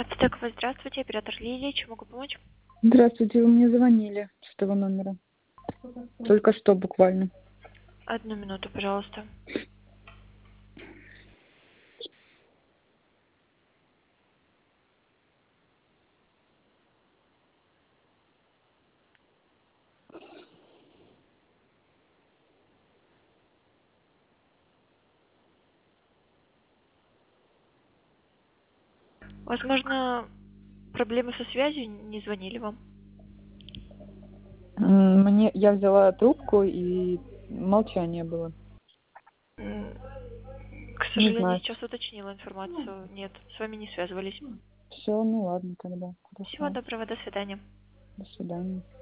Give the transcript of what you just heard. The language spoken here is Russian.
Автотеково, здравствуйте, оператор Лилия, чем могу помочь? Здравствуйте, вы мне звонили с этого номера. Только что буквально. Одну минуту, пожалуйста. Возможно, проблемы со связью, не звонили вам? Я взяла трубку, и молчание было. К Не сожалению, знаю. сейчас уточнила информацию. Нет, с вами не связывались. Все, ну ладно тогда. Всего Хорошо. доброго, до свидания. До свидания.